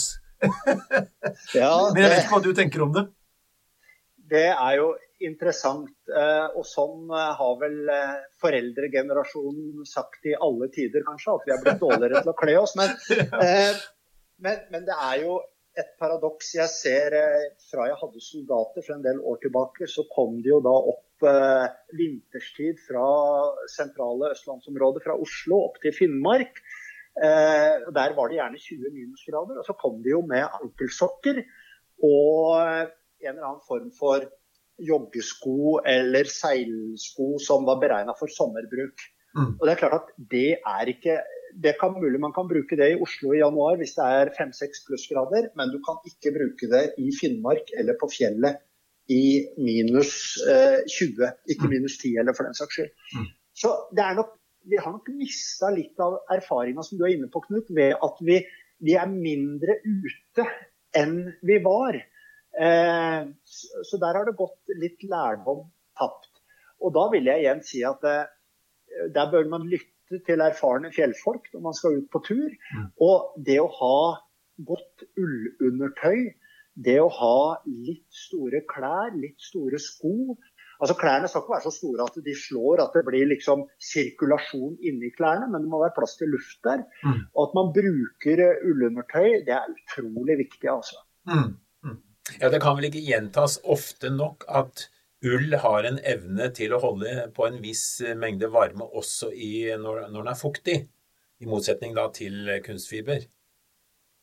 [SPEAKER 3] Ja, men jeg vet ikke hva du tenker om det.
[SPEAKER 5] Det er jo interessant, og sånn har vel foreldregenerasjonen sagt i alle tider kanskje, at vi har blitt dårligere til å kle oss. Men, men, men det er jo et paradoks. Jeg ser fra jeg hadde soldater for en del år tilbake, så kom de jo da opp eh, vinterstid fra sentrale Østlandsområdet, fra Oslo opp til Finnmark. Eh, der var det gjerne tjue minusgrader, og så kom de jo med ankelsokker og en eller annen form for joggesko eller seilsko som var beregnet for sommerbruk. Mm. Og det er klart at det er ikke, det kan mulig man kan bruke det i Oslo i januar hvis det er fem seks plussgrader, men du kan ikke bruke det i Finnmark eller på fjellet i minus eh, tjue, ikke minus ti eller for den saks skyld. Mm. Så det er nok, vi har nok mistet litt av erfaringen som du er inne på, Knut, ved at vi, vi er mindre ute enn vi var. Eh, så der har det gått litt lærdom tapt. Og da vil jeg igjen si at eh, der bør man lytte til erfarne fjellfolk når man skal ut på tur. Mm. Og det å ha godt ullundertøy, det å ha litt store klær, litt store sko. Altså klærne skal ikke være så store at de slår, at det blir liksom sirkulasjon inni klærne, men det må være plass til luft der. Mm. Og at man bruker ullundertøy, det er utrolig viktig altså.
[SPEAKER 4] Mm. Mm. Ja, det kan vel ikke gjentas ofte nok at ull har en evne til å holde på en viss mengde varme også i, når, når den er fuktig, i motsetning da til kunstfiber.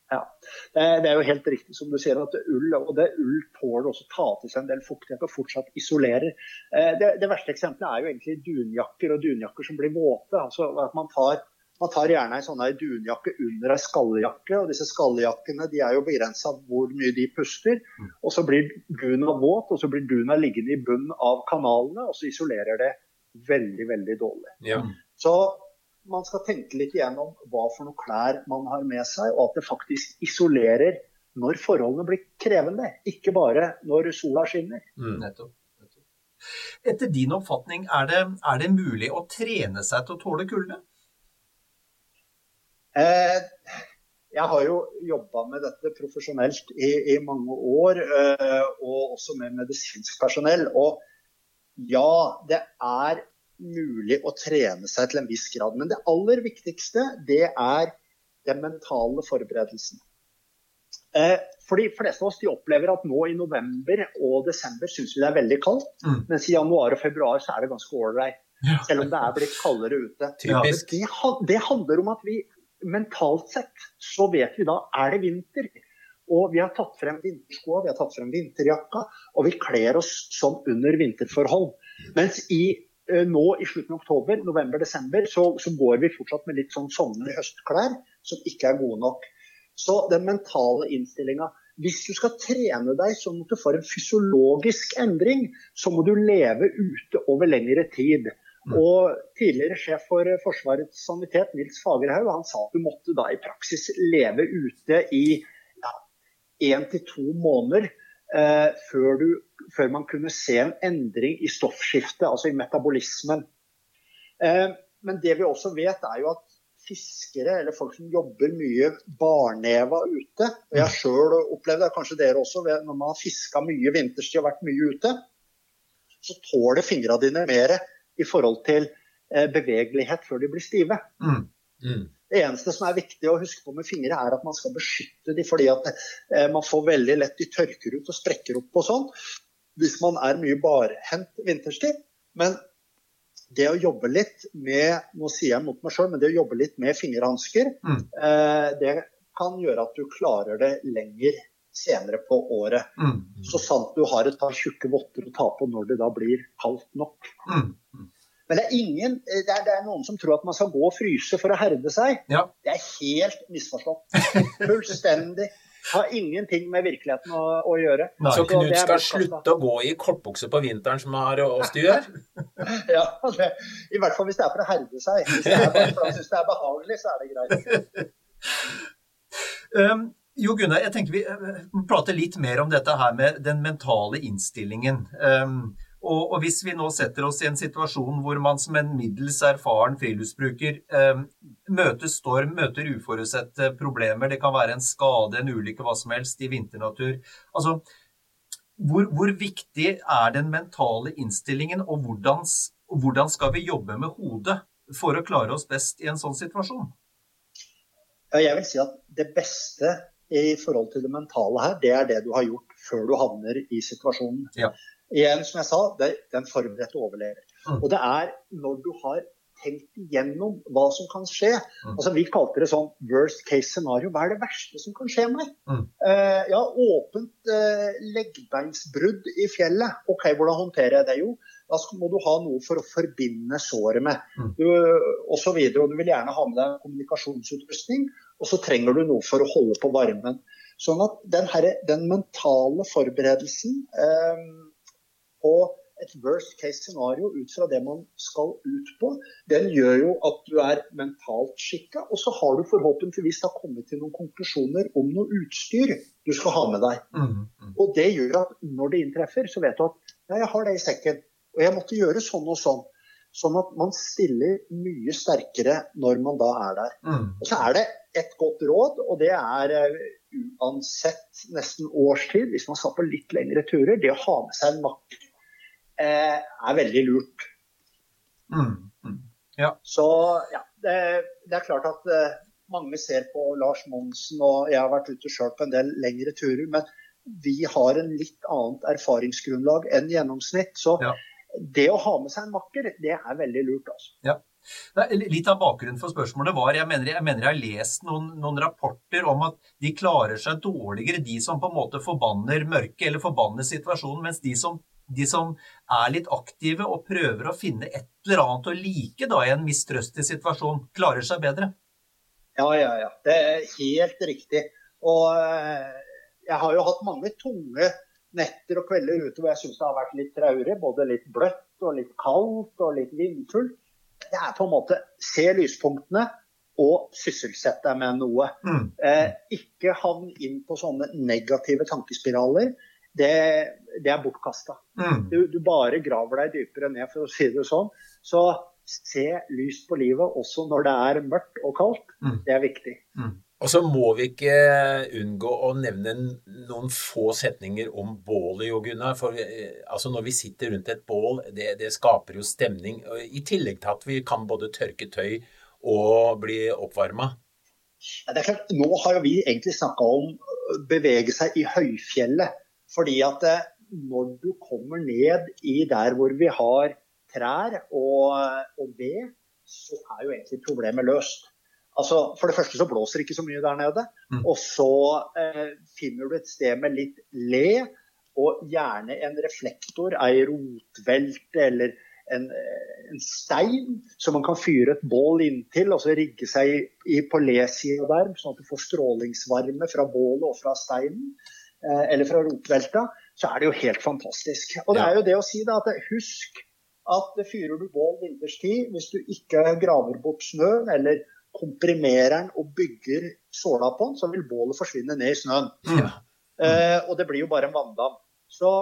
[SPEAKER 5] Ja, det er jo helt riktig som du sier at ull, og det ull tåler også ta til seg en del fuktighet og fortsatt isolerer. Det, det verste eksempelet er jo egentlig dunjakker og dunjakker som blir våte. Altså at man tar, man tar gjerne en sånn dunjakke under en skalljakke, og disse skalljakkene de er jo begrenset hvor mye de puster, og så blir duna våt, og så blir duna liggende i bunnen av kanalene, og så isolerer det veldig, veldig dårlig.
[SPEAKER 4] Ja.
[SPEAKER 5] Så man skal tenke litt igjennom hva for noe klær man har med seg, og at det faktisk isolerer når forholdene blir krevende, ikke bare når sola skinner.
[SPEAKER 3] Mm. Nettopp. Etter din oppfatning, er det, er det mulig å trene seg til å tåle kulde?
[SPEAKER 5] Eh, jeg har jo jobbet med dette profesjonelt i, i mange år, eh, og også med medisinsk personell, og ja, det er mulig å trene seg til en viss grad. Men det aller viktigste, det er den mentale forberedelsen. Eh, for de fleste av oss, de opplever at nå i november og desember synes vi det er veldig kaldt, mm. mens i januar og februar så er det ganske ålreit, ja. Selv om det er blitt kaldere ute.
[SPEAKER 4] Typisk.
[SPEAKER 5] Det, det handler om at vi mentalt sett, så vet vi da, er det vinter. Og vi har tatt frem vinterskoa, vi har tatt frem vinterjakka, og vi kler oss som under vinterforhold. Mens i nå i slutten av oktober, november, desember, så, så går vi fortsatt med litt sånn sommer-høstklær som ikke er gode nok. Så den mentale innstillingen, hvis du skal trene deg sånn at du får en fysiologisk endring, så må du leve ute over lengre tid. Mm. Og tidligere sjef for Forsvarets sanitet, Nils Fagerhaug, han sa at du måtte da i praksis leve ute i ja, en til to måneder eh, før du før man kunne se en endring i stoffskiftet, altså i metabolismen. Eh, men det vi også vet er jo at fiskere, eller folk som jobber mye barneva ute, og jeg selv opplevde det, kanskje dere også, når man har fisket mye vinterstid og vært mye ute, så tåler fingrene dine mer i forhold til eh, bevegelighet før de blir stive. Mm. Mm. Det eneste som er viktig å huske på med fingre er at man skal beskytte de, fordi at eh, man får veldig lett de tørker ut og sprekker opp og sånn, hvis man er mye barhendt vinterstid. Men det å jobbe litt med, nå sier jeg mot meg selv, men det å jobbe litt med fingerhansker, mm. eh, det kan gjøre at du klarer det lenger senere på året. Mm. Så sant du har et par tjukke votter å ta på når det da blir kaldt nok. Mm. Men det er, ingen, det, er, det er noen som tror at man skal gå og fryse for å herde seg. Ja. Det er helt misforstått. Fullstendig. Har ingenting med virkeligheten å, å gjøre.
[SPEAKER 4] Nei. Så Knut skal slutte å gå i kortbukse på vinteren som har oss til gjør?
[SPEAKER 5] Ja, det, i hvert fall hvis det er for å herde seg. Hvis det er bare for å synes det er behagelig, så er det greit.
[SPEAKER 3] um, jo Gunnar, jeg tenker vi prater litt mer om dette her med den mentale innstillingen. Um, Og, og hvis vi nå setter oss i en situasjon hvor man som en middels erfaren friluftsbruker eh, møter storm, møter uforutsette problemer, det kan være en skade, en ulykke, hva som helst i vinternatur. Altså, hvor, hvor viktig er den mentale innstillingen, og hvordan, hvordan skal vi jobbe med hodet for å klare oss best i en sånn situasjon?
[SPEAKER 5] Jeg vil si at det beste i forhold til det mentale her, det er det du har gjort før du havner i situasjonen. Ja. Igjen, som jeg sa, det er en forberedt overlever. Mm. Og det er når du har tenkt igjennom hva som kan skje. Mm. Altså, vi kalte det sånn worst case scenario. Hva er det verste som kan skje meg? Mm. Uh, ja, åpent uh, leggbeinsbrudd i fjellet. Ok, hvordan håndterer jeg det? Jo, da må du ha noe for å forbinde såret med. Mm. Du, og så videre. Og du vil gjerne ha med deg en kommunikasjonsutrustning, og så trenger du noe for å holde på varmen. Sånn at den, her, den mentale forberedelsen uh, og et worst case scenario ut fra det man skal ut på, den gjør jo at du er mentalt skikket, og så har du forhåpentligvis da kommet til noen konklusjoner om noe utstyr du skal ha med deg. Mm, mm. Og det gjør at når det inntreffer, så vet du at ja, jeg har det i sekken, og jeg måtte gjøre sånn og sånn, sånn at man stiller mye sterkere når man da er der. Mm. Og så er det et godt råd, og det er uansett nesten årstid, hvis man skal på litt lengre turer, det å ha med seg en makker er veldig lurt.
[SPEAKER 3] Mm, mm, ja.
[SPEAKER 5] Så ja, det, det er klart at uh, mange ser på Lars Monsen, og jeg har vært ute selv på en del lengre turer, men vi har en litt annet erfaringsgrunnlag enn gjennomsnitt, så ja. Det å ha med seg en makker, det er veldig lurt. Altså.
[SPEAKER 3] Ja, Litt av bakgrunnen for spørsmålet var, jeg mener jeg, mener jeg har lest noen, noen rapporter om at de klarer seg dårligere, de som på en måte forbanner mørke eller forbanner situasjonen, mens de som, de som er litt aktive og prøver å finne et eller annet å like da i en mistrøstig situasjon, klarer seg bedre.
[SPEAKER 5] Ja, ja, ja. Det er helt riktig. Og jeg har jo hatt mange tunge netter og kvelder ute hvor jeg synes det har vært litt traurig, både litt bløtt og litt kaldt og litt vindfullt. Det er på en måte se lyspunktene og sysselsette deg med noe. Mm. Eh, ikke havn inn på sånne negative tankespiraler. Det, det er bortkastet. Mm. Du, du bare graver deg dypere ned, for å si det sånn. Så se lyst på livet også når det er mørkt og kaldt. Mm. Det er viktig.
[SPEAKER 4] Mm. Og så må vi ikke unngå å nevne noen få setninger om bålet, Jo Gunnar, for altså når vi sitter rundt et bål, det, det skaper jo stemning, i tillegg til at vi kan både tørke tøy og bli oppvarmet.
[SPEAKER 5] Ja, det er klart, nå har jo vi egentlig snakket om å bevege seg i høyfjellet, fordi at når du kommer ned i der hvor vi har trær og, og ved, så er jo egentlig problemet løst. Altså, for det første så blåser det ikke så mye der nede, mm. og så eh, finner du et sted med litt le, og gjerne en reflektor, en rotvelte eller en, en stein, som man kan fyre et bål inntil, og så rigge seg i, på le-siden der, sånn at du får strålingsvarme fra bålet og fra steinen, eh, eller fra rotvelta, så er det jo helt fantastisk. Og det er jo det å si da, at husk at fyrer du bål vinterstid, hvis du ikke graver bort snø, eller komprimerer den og bygger såla på den, så vil bålet forsvinne ned i snøen. Ja. Eh, og det blir jo bare en vanndam. Så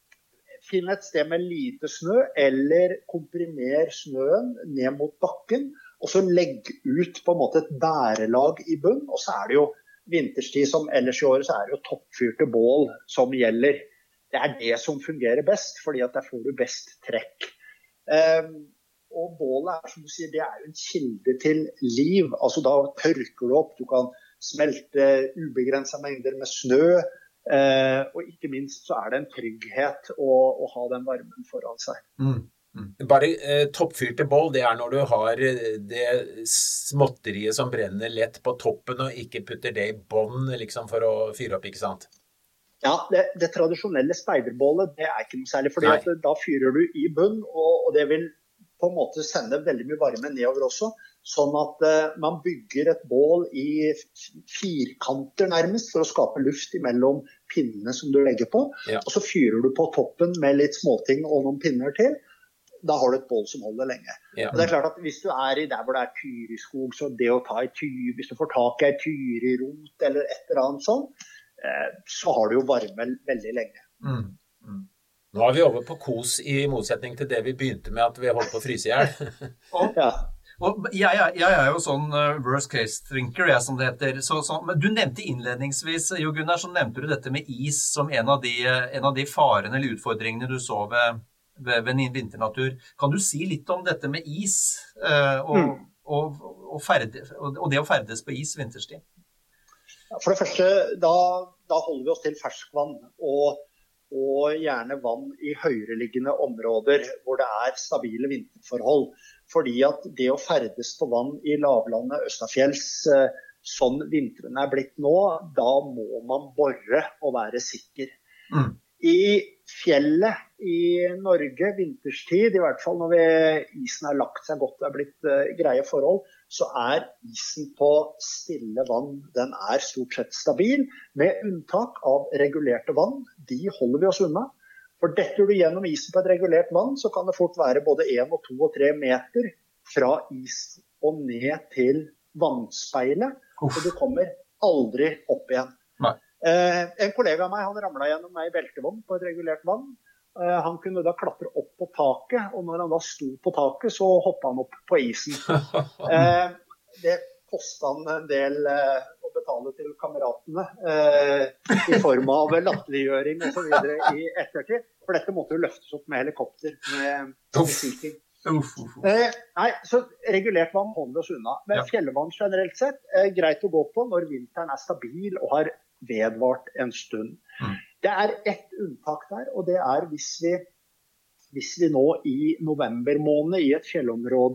[SPEAKER 5] finn et sted med lite snø, eller komprimer snøen ned mot bakken, og så legg ut på en måte et bærelag i bunn, og så er det jo vinterstid som ellers i året, så er det jo toppfyrte bål som gjelder. Det er det som fungerer best, fordi at der får du best trekk. Eh, Og bålet er, som du sier, det er jo en kilde til liv. Altså da tørker du opp, du kan smelte ubegrenset mengder med snø, eh, og ikke minst så er det en trygghet å, å ha den varmen foran seg.
[SPEAKER 4] Mm. Mm. Bare eh, toppfyrte bål, det er når du har det småtteriet som brenner lett på toppen, og ikke putter det i bånd liksom, for å fyre opp, ikke sant?
[SPEAKER 5] Ja, det, det tradisjonelle speiderbålet, det er ikke noe særlig, fordi at da fyrer du i bunn, og, og det vil på en måte sende veldig mye varme nedover også, sånn at uh, man bygger et bål i firkanter nærmest, for å skape luft mellom pinnene som du legger på, ja. Og så fyrer du på toppen med litt småting og noen pinner til, da har du et bål som holder lenge. Ja. Og det er klart at hvis du er i der hvor det er tyriskog, så det å ta i tyr, hvis du får tak i tyrirot eller et eller annet sånn, uh, så har du jo varme veldig lenge.
[SPEAKER 4] Mm. Mm. Nå er vi over på kos i motsetning til det vi begynte med at vi holdt på å fryse ihjel.
[SPEAKER 3] og, ja. og jeg, jeg, jeg er jo sånn worst case drinker, jeg som det heter. Så, så, men du nevnte innledningsvis, Jo Gunnar, så nevnte du dette med is som en av de, en av de farene eller utfordringene du så ved, ved, ved vinternatur. Kan du si litt om dette med is uh, og, mm. og, og, ferde, og, og det å ferdes på is vinterstid?
[SPEAKER 5] For det første, da, da holder vi oss til ferskvann og og gjerne vann i høyereliggende områder hvor det er stabile vinterforhold. Fordi at det å ferdes på vann i lavlandet Østafjells, sånn vintrene er blitt nå, da må man borre og være sikker. Mm. I fjellet i Norge, vinterstid, i hvert fall når vi, isen har lagt seg godt, det er blitt uh, greie forhold, så er isen på stille vann, den er stort sett stabil, med unntak av regulerte vann. De holder vi oss unna. For detter du gjennom isen på et regulert vann, så kan det fort være både en og to og tre meter fra is og ned til vannspeilet, og du kommer aldri opp igjen.
[SPEAKER 3] Nei.
[SPEAKER 5] Eh, en kollega av meg, han ramlet gjennom meg i beltevogn på et regulert vann. Eh, han kunne da klatre opp på taket, og når han da sto på taket, så hoppet han opp på isen. Eh, det kostet han en del eh, å betale til kameratene, eh, i form av latterliggjøring og så videre i ettertid. For dette måtte jo løftes opp med helikopter, med musiking.
[SPEAKER 3] Uff, uff, uff.
[SPEAKER 5] Eh, nei, så regulert vann holder oss unna. Men ja. Fjellvann generelt sett er greit å gå på når vinteren er stabil og har vedvart en stund. Mm. Det er ett unntak der, og det er hvis vi, hvis vi nå i november måned i et fjellområde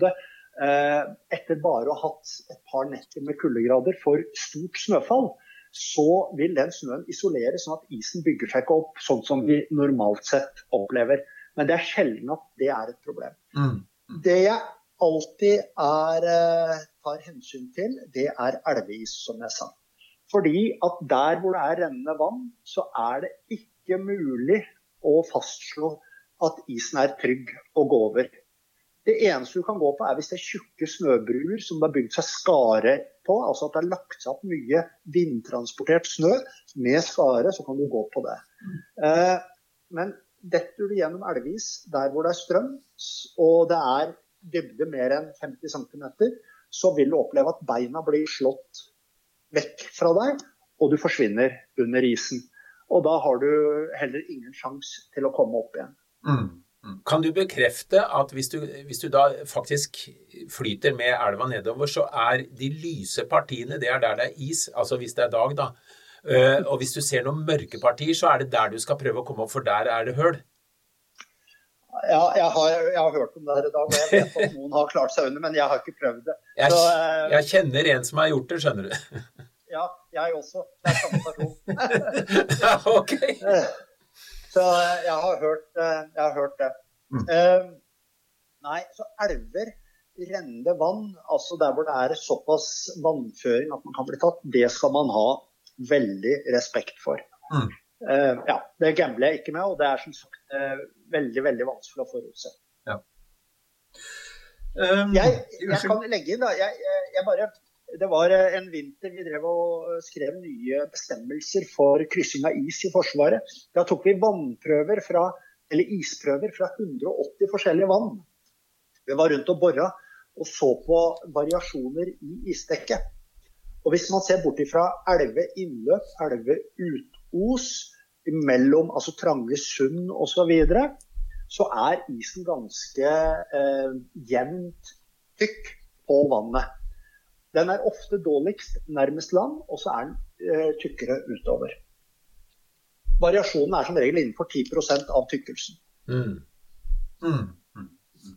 [SPEAKER 5] eh, etter bare å ha hatt et par netter med kuldegrader for stort snøfall, så vil den snøen isoleres sånn at isen bygger seg ikke opp sånn som vi normalt sett opplever. Men det er sjelden at det er et problem. Mm. Mm. Det jeg alltid er, eh, tar hensyn til, det er elveis, som jeg sa. Fordi at der hvor det er rennende vann, så er det ikke mulig å fastslå at isen er trygg å gå over. Det eneste du kan gå på er hvis det er tjukke snøbruer som det har bygd seg skare på, altså at det er lagt seg opp mye vindtransportert snø med skare, så kan du gå på det. Mm. Eh, men detter du gjennom elveis der hvor det er strøm, og det er dybde mer enn femti centimeter, så vil du oppleve at beina blir slått vekk fra deg, og du forsvinner under isen. Og da har du heller ingen sjans til å komme opp igjen.
[SPEAKER 4] Mm. Mm. Kan du bekrefte at hvis du, hvis du da faktisk flyter med elva nedover, så er de lyse partiene, det er der det er is, altså hvis det er dag da, uh, og hvis du ser noen mørke partier, så er det der du skal prøve å komme opp, for der er det høl.
[SPEAKER 5] Ja, jeg har, jeg har hørt om det her i dag, og jeg vet at noen har klart seg under, men jeg har ikke prøvd det.
[SPEAKER 4] Jeg,
[SPEAKER 5] så,
[SPEAKER 4] jeg kjenner en som har gjort det, skjønner du.
[SPEAKER 5] Ja, jeg også. Det er samme person.
[SPEAKER 4] Ja, ok.
[SPEAKER 5] Så jeg har hørt, jeg har hørt det. Mm. Uh, nei, så elver, rennende vann, altså der hvor det er såpass vannføring at man kan bli tatt, det skal man ha veldig respekt for. Mm. Uh, ja, det gambler jeg ikke med, og det er som sagt uh, veldig, veldig vanskelig å forutse.
[SPEAKER 3] Ja. Um,
[SPEAKER 5] jeg, jeg kan legge inn da, jeg, jeg, jeg bare, det var en vinter vi drev og skrev nye bestemmelser for kryssing av is i Forsvaret. Da tok vi vannprøver fra, eller isprøver fra hundre og åtti forskjellige vann. Vi var rundt og borret og så på variasjoner i isdekket. Og hvis man ser bort fra elve innløp, elve utos, mellom altså trange sund og så videre, så er isen ganske eh, jevnt tykk på vannet. Den er ofte dårligst nærmest land, og så er den eh, tykkere utover. Variasjonen er som regel innenfor ti prosent av tykkelsen.
[SPEAKER 3] Mm. Mm. Mm.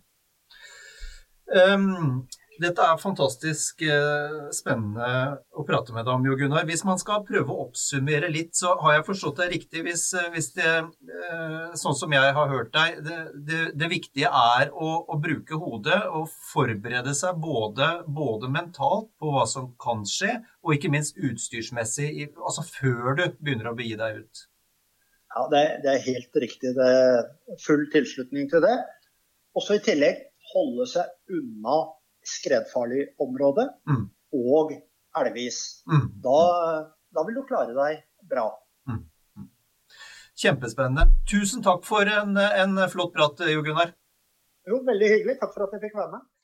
[SPEAKER 3] Um, dette er fantastisk uh, spennende å prate med deg om, Jo Gunnar. Hvis man skal prøve å oppsummere litt, så har jeg forstått det riktig. Hvis, hvis det, uh, sånn som jeg har hørt deg, det, det, det viktige er å, å bruke hodet og forberede seg både, både mentalt på hva som kan skje, og ikke minst utstyrsmessig, altså før du begynner å begi deg ut.
[SPEAKER 5] Ja, det, det er helt riktig. Det er full tilslutning til det. Også i tillegg holde seg unna skredfarlig område mm. og elveis. Mm. Da, da vil du klare deg bra. Mm. Mm.
[SPEAKER 3] Kjempespennende. Tusen takk for en, en flott prat, Jo Gunnar.
[SPEAKER 5] Jo, veldig hyggelig. Takk for at jeg fikk være med.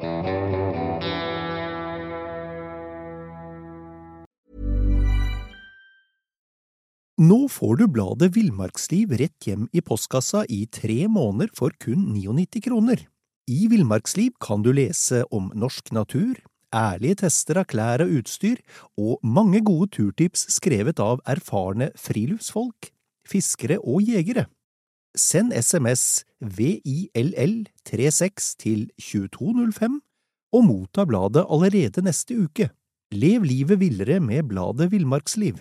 [SPEAKER 1] Nå får du bladet Villmarksliv rett hjem i postkassa i tre måneder for kun nittini kroner. I Villmarksliv kan du lese om norsk natur, ærlige tester av klær og utstyr, og mange gode turtips skrevet av erfarne friluftsfolk, fiskere og jegere. Send sms V I L L trettiseks til tjueto null fem og motta bladet allerede neste uke. Lev livet villere med bladet Villmarksliv.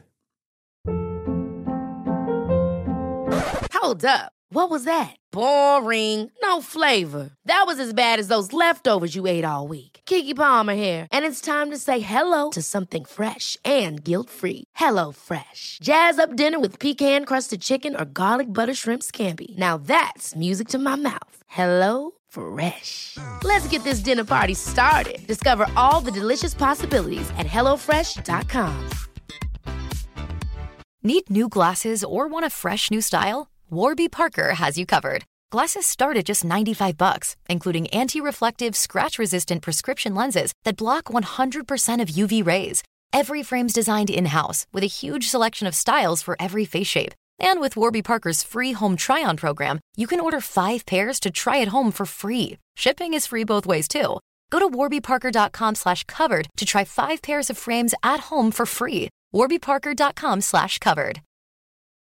[SPEAKER 7] Hold up. What was that? Boring. No flavor. That was as bad as those leftovers you ate all week. Keke Palmer here, and it's time to say hello to something fresh and guilt-free. Hello Fresh. Jazz up dinner with pecan-crusted chicken or garlic butter shrimp scampi. Now that's music to my mouth. Hello Fresh. Let's get this dinner party started. Discover all the delicious possibilities at hello fresh dot com.
[SPEAKER 8] Need new glasses or want a fresh new style? Warby Parker has you covered. Glasses start at just ninety-five bucks, including anti-reflective, scratch-resistant prescription lenses that block one hundred percent of U V rays. Every frame's designed in-house with a huge selection of styles for every face shape. And with Warby Parker's free home try-on program, you can order five pairs to try at home for free. Shipping is free both ways, too. Go to warby parker dot com slash covered to try five pairs of frames at home for free. warby parker dot com slash covered.